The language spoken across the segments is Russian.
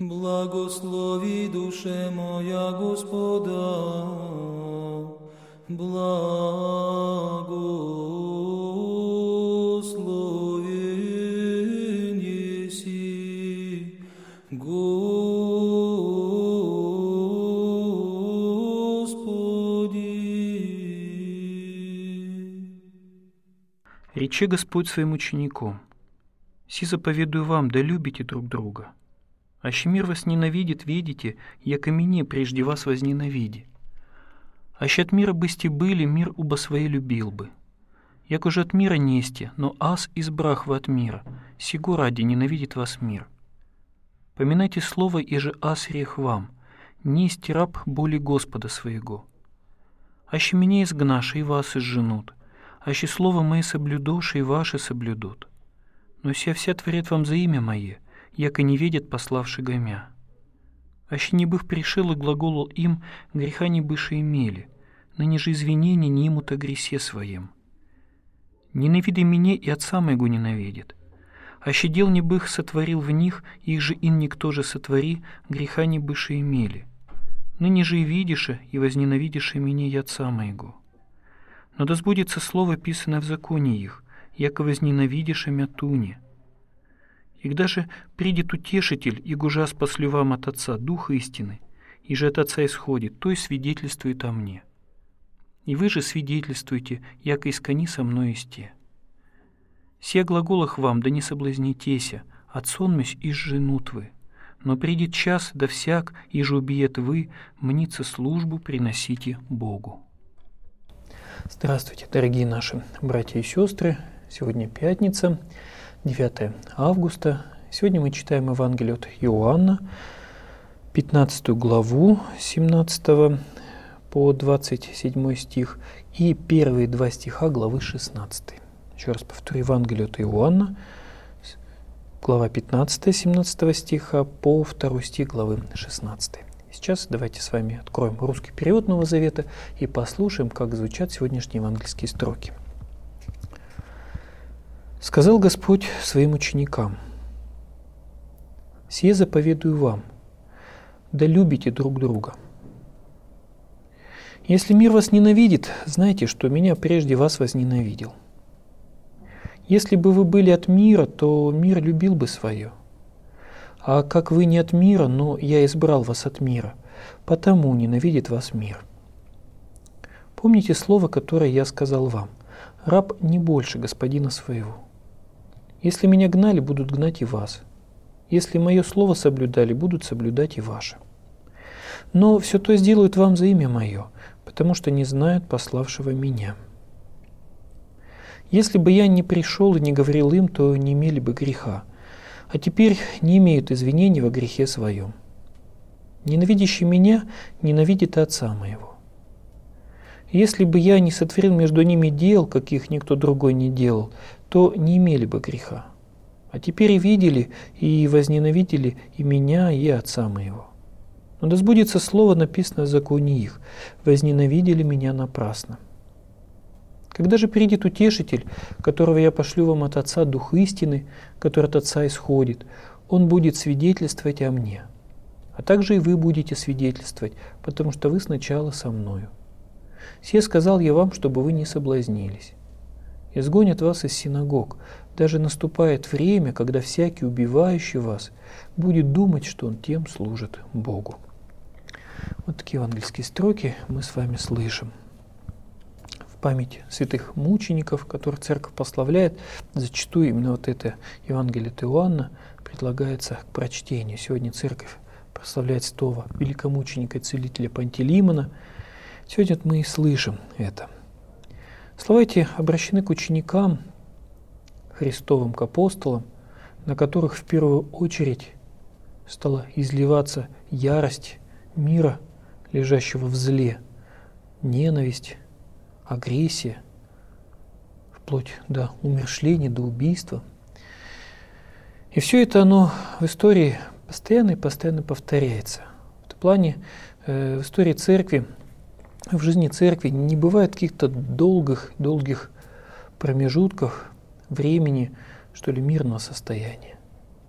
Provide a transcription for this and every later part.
Благослови, душе моя, Господа, благословен еси, Господи. Рече Господь своим ученикам: «Си заповедую вам, да любите друг друга. Аще мир вас ненавидит, видите, яко мне прежде вас возненавиди. Аще от мира бысти были, мир убо свое любил бы. Як уже от мира несте, но аз избрах вы от мира, сего ради ненавидит вас мир. Поминайте слово, и же аз рех вам, нести раб боли Господа своего. Аще меня изгнаши, и вас изженут, аще слово мое соблюдоши, и ваши соблюдут. Но ся вся творят вам за имя мое, яко не видят пославши гомя. Аще не бых пришел и глаголал им, греха не быше имели, ныне же извинения не имут о гресе своем. Ненавиди меня, и отца моего ненавидит. Аще дел не бых сотворил в них, их же ин никто же сотвори, греха не быше имели. Ныне же и видише, и возненавидише меня и отца моего. Но да сбудется слово, писанное в законе их, яко возненавидише мя туне. И когда же придет утешитель, и гужа спаслю вам от Отца, Дух истины, и же от Отца исходит, то и свидетельствует о мне. И вы же свидетельствуйте, яко искони со мной исте. Се глаголах вам, да не соблазнитеся, от сонмесь и женут вы. Но придет час, да всяк, и же убиет вы, мнится службу приносите Богу». Здравствуйте, дорогие наши братья и сестры. Сегодня пятница, 9 августа. Сегодня мы читаем Евангелие от Иоанна, 15 главу, 17 по 27 стих, и первые два стиха главы 16. Еще раз повторю, Евангелие от Иоанна, глава 15, 17 стиха по 2 стих главы 16. Сейчас давайте с вами откроем русский перевод Нового Завета и послушаем, как звучат сегодняшние евангельские строки. «Сказал Господь своим ученикам: сие заповедую вам, да любите друг друга. Если мир вас ненавидит, знайте, что меня прежде вас возненавидел. Если бы вы были от мира, то мир любил бы свое. А как вы не от мира, но я избрал вас от мира, потому ненавидит вас мир. Помните слово, которое я сказал вам: раб не больше господина своего. Если меня гнали, будут гнать и вас. Если мое слово соблюдали, будут соблюдать и ваше. Но все то сделают вам за имя мое, потому что не знают пославшего меня. Если бы я не пришел и не говорил им, то не имели бы греха, а теперь не имеют извинений во грехе своем. Ненавидящий меня ненавидит Отца моего. Если бы я не сотворил между ними дел, каких никто другой не делал, то не имели бы греха. А теперь и видели, и возненавидели и меня, и Отца моего. Но да сбудется слово, написанное в законе их: возненавидели меня напрасно. Когда же придет утешитель, которого я пошлю вам от Отца, Дух истины, который от Отца исходит, он будет свидетельствовать о мне. А также и вы будете свидетельствовать, потому что вы сначала со мною. Сие сказал я вам, чтобы вы не соблазнились. Изгонят вас из синагог. Даже наступает время, когда всякий, убивающий вас, будет думать, что он тем служит Богу». Вот такие евангельские строки мы с вами слышим. В память святых мучеников, которых церковь прославляет, зачастую именно вот это Евангелие от Иоанна предлагается к прочтению. Сегодня церковь прославляет святого великомученика и целителя Пантелеймона. Сегодня мы и слышим это. Слова эти обращены к ученикам Христовым, к апостолам, на которых в первую очередь стала изливаться ярость мира, лежащего в зле, ненависть, агрессия, вплоть до умершления, до убийства. И все это оно в истории постоянно и постоянно повторяется. В этом плане в истории церкви, в жизни церкви не бывает каких-то долгих промежутков времени, что ли, мирного состояния.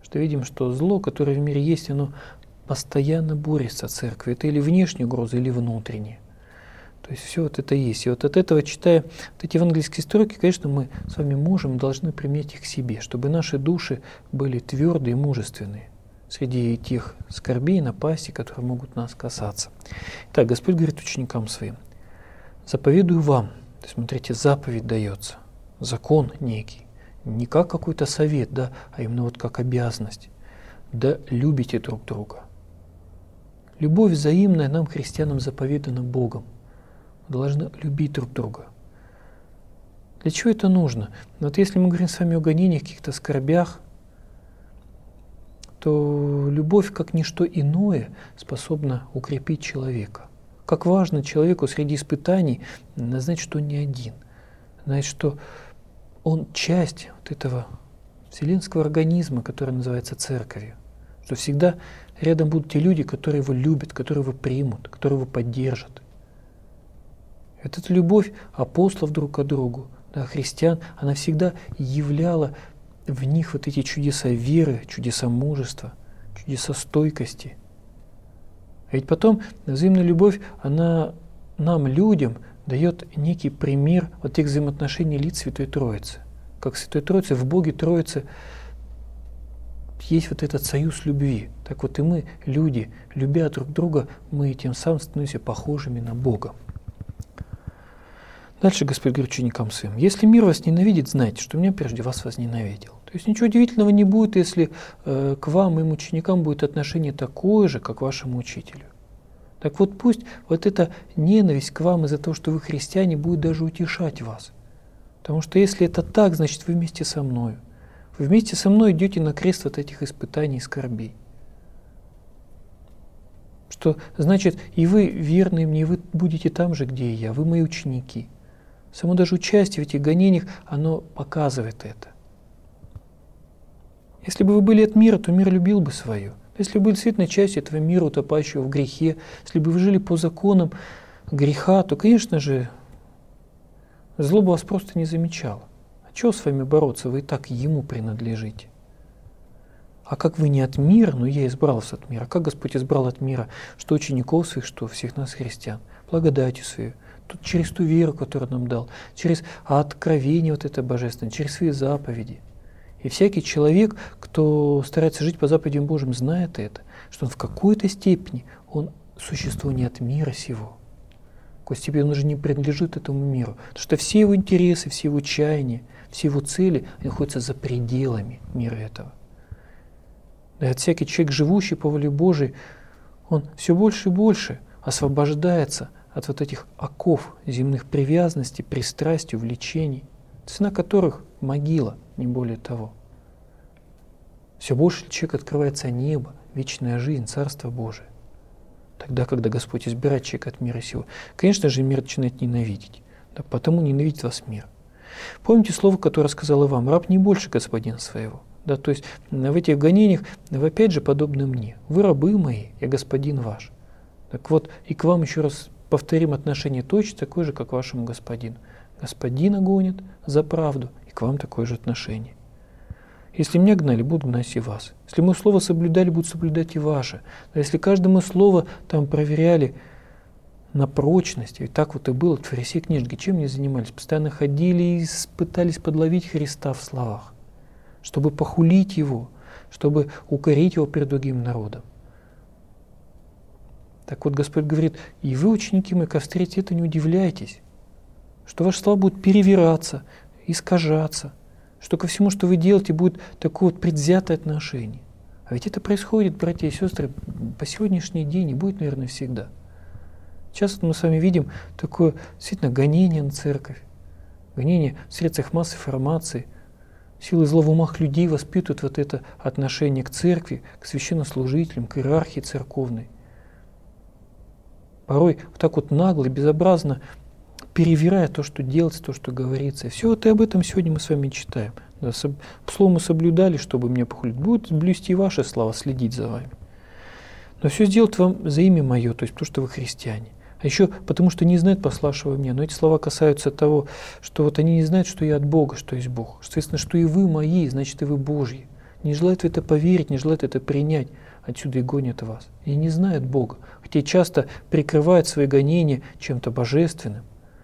что видим, что зло, которое в мире есть, оно постоянно борется с церковью. Это или внешняя угроза, или внутренняя. То есть все вот это есть. И вот от этого, читая вот эти евангельские строки, конечно, мы с вами можем и должны применять их к себе, чтобы наши души были твердые и мужественные среди тех скорбей и напастей, которые могут нас касаться. Итак, Господь говорит ученикам своим: заповедую вам. То есть, смотрите, заповедь дается, закон некий, не как какой-то совет, да, а именно вот как обязанность. Да любите друг друга. Любовь взаимная нам, христианам, заповедана Богом. Мы должны любить друг друга. Для чего это нужно? Вот если мы говорим с вами о гонениях, каких-то скорбях, то любовь, как ничто иное, способна укрепить человека. Как важно человеку среди испытаний знать, что он не один, знать, что он часть вот этого вселенского организма, который называется церковью, что всегда рядом будут те люди, которые его любят, которые его примут, которые его поддержат. Эта любовь апостолов друг к другу, да, христиан, она всегда являла в них вот эти чудеса веры, чудеса мужества, чудеса стойкости. А ведь потом взаимная любовь, она нам, людям, дает некий пример вот тех взаимоотношений лиц Святой Троицы. Как в Святой Троице, в Боге Троице есть вот этот союз любви. Так вот и мы, люди, любя друг друга, мы тем самым становимся похожими на Бога. Дальше Господь говорит ученикам своим: если мир вас ненавидит, знайте, что меня прежде вас возненавидел. То есть ничего удивительного не будет, если к вам, моим ученикам, будет отношение такое же, как к вашему учителю. Так вот пусть вот эта ненависть к вам из-за того, что вы христиане, будет даже утешать вас. Потому что если это так, значит вы вместе со мною. Вы вместе со мной идете на крест вот этих испытаний и скорбей. Что значит, и вы верны мне, вы будете там же, где и я, вы мои ученики. Само даже участие в этих гонениях, оно показывает это. Если бы вы были от мира, то мир любил бы свое. Если бы вы были действительно частью этого мира, утопающего в грехе, если бы вы жили по законам греха, то, конечно же, зло бы вас просто не замечало. А чего с вами бороться? Вы и так ему принадлежите. А как вы не от мира, но я избрал вас от мира. А как Господь избрал от мира, что учеников своих, что всех нас, христиан? Благодатью свою. Тут через ту веру, которую нам дал, через откровение вот это божественное, через свои заповеди. И всякий человек, кто старается жить по заповедям Божьим, знает это, что он в какой-то степени, он существо не от мира сего. В какой степени он уже не принадлежит этому миру. Потому что все его интересы, все его чаяния, все его цели находятся за пределами мира этого. И от всякий человек, живущий по воле Божией, он все больше и больше освобождается от вот этих оков земных привязанностей, пристрастий, увлечений, цена которых могила, не более того. Все больше человек открывается небо, вечная жизнь, Царство Божие. Тогда, когда Господь избирает человека от мира сего, конечно же, мир начинает ненавидеть. Да, потому ненавидит вас мир. Помните слово, которое сказал и вам: раб не больше господина своего. Да, то есть в этих гонениях вы опять же подобны мне. Вы рабы мои, я господин ваш. Так вот, и к вам еще раз повторим отношение точно такое же, как к вашему господину. Господина гонит за правду, и к вам такое же отношение. Если меня гнали, будут гнать и вас. Если мы слово соблюдали, будут соблюдать и ваше. А если каждое мы слово там проверяли на прочность, и так вот и было, фарисеи книжники, чем они занимались? Постоянно ходили и пытались подловить Христа в словах, чтобы похулить Его, чтобы укорить Его перед другим народом. Так вот, Господь говорит: и вы, ученики мои, ко встрече это не удивляйтесь, что ваши слова будут перевираться, искажаться, что ко всему, что вы делаете, будет такое вот предвзятое отношение. А ведь это происходит, братья и сестры, по сегодняшний день и будет, наверное, всегда. Часто мы с вами видим такое действительно гонение на церковь, гонение в средствах массовой информации. Силы зла в умах людей воспитывают вот это отношение к церкви, к священнослужителям, к иерархии церковной. Порой вот так вот нагло и безобразно перевирая то, что делается, то, что говорится. И все вот и об этом сегодня мы с вами читаем. Да, слово мы соблюдали, чтобы меня похулить. Будут блюсти ваши слова, следить за вами. Но все сделать вам за имя мое, то есть то, что вы христиане. А еще потому, что не знают пославшего меня. Но эти слова касаются того, что вот они не знают, что я от Бога, что есть Бог. Соответственно, что и вы мои, значит, и вы Божьи. не желают в это поверить, не желают это принять. Отсюда и гонят вас. И не знают Бога, хотя часто прикрывают свои гонения чем-то божественным.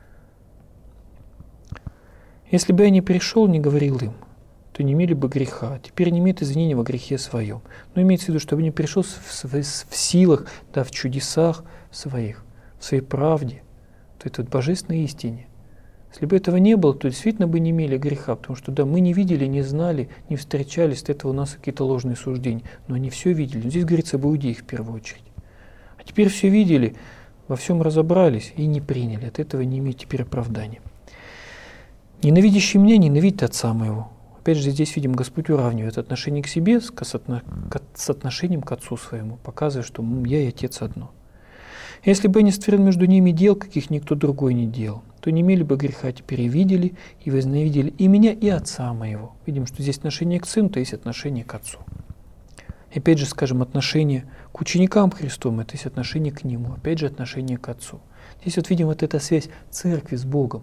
Если бы я не пришел, не говорил им, то не имели бы греха. Теперь не имеют извинения во грехе своем. Но имеется в виду, чтобы не пришел в силах, да, в чудесах своих, в своей правде, то это божественной истине. Если бы этого не было, то действительно бы не имели греха, потому что да, мы не видели, не знали, не встречались, от этого у нас какие-то ложные суждения, но они все видели. Но здесь говорится об иудеях в первую очередь. А теперь все видели, во всем разобрались и не приняли, от этого не имеют теперь оправдания. Ненавидящий меня ненавидит отца моего. Опять же, здесь видим, Господь уравнивает отношение к себе с отношением к отцу своему, показывая, что я и отец одно. Если бы я не створил между ними дел, каких никто другой не делал, то не имели бы греха, теперь и видели, и возненавидели и меня, и отца моего. Видим, что здесь отношение к сыну, то есть отношение к отцу. И опять же, скажем, отношение к ученикам Христовым, это есть отношение к Нему, опять же, отношение к Отцу. Здесь вот видим вот эта связь церкви с Богом.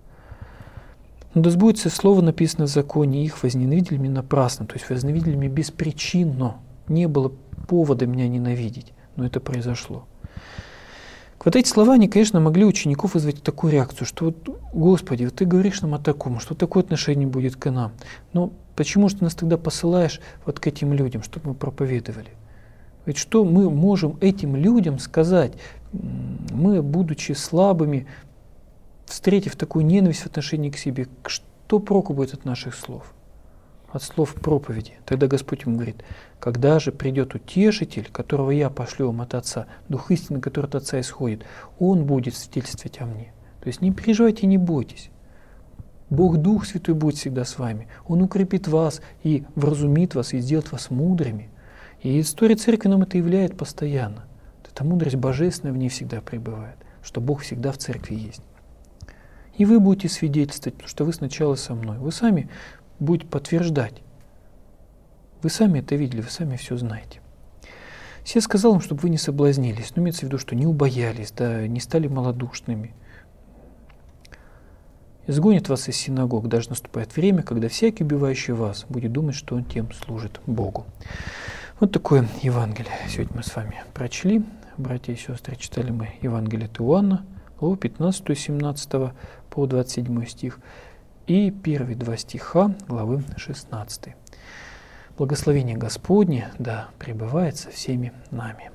Но да сбудется слово, написано в законе, их возненавидели меня напрасно, то есть возненавидели меня беспричинно. Не было повода меня ненавидеть, но это произошло. Вот эти слова, они, конечно, могли у учеников вызвать такую реакцию, что вот, Господи, вот Ты говоришь нам о таком, что такое отношение будет к нам. Но почему же Ты нас тогда посылаешь вот к этим людям, чтобы мы проповедовали? Ведь что мы можем этим людям сказать? Мы, будучи слабыми, встретив такую ненависть в отношении к себе, что проку будет от наших слов? От слов проповеди. Тогда Господь ему говорит, когда же придет Утешитель, которого я пошлю вам от Отца, Дух истины, который от Отца исходит, Он будет свидетельствовать о мне. То есть не переживайте, не бойтесь. Бог Дух Святой будет всегда с вами. Он укрепит вас и вразумит вас, и сделает вас мудрыми. И история Церкви нам это являет постоянно. Эта мудрость божественная в ней всегда пребывает, что Бог всегда в Церкви есть. И вы будете свидетельствовать, потому что вы сначала со мной. Вы сами будете подтверждать. Вы сами это видели, вы сами все знаете. Все сказал им, чтобы вы не соблазнились, но имеется в виду, что не убоялись, да, не стали малодушными. Изгонит вас из синагог, даже наступает время, когда всякий, убивающий вас, будет думать, что он тем служит Богу. Вот такое Евангелие сегодня мы с вами прочли. Братья и сестры, читали мы Евангелие от Иоанна, главу 15, 17 по 27 стих, и первые два стиха главы 16. Благословение Господне да пребывает со всеми нами.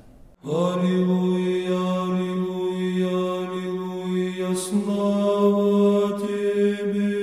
Аллилуйя, аллилуйя, аллилуйя, слава Тебе.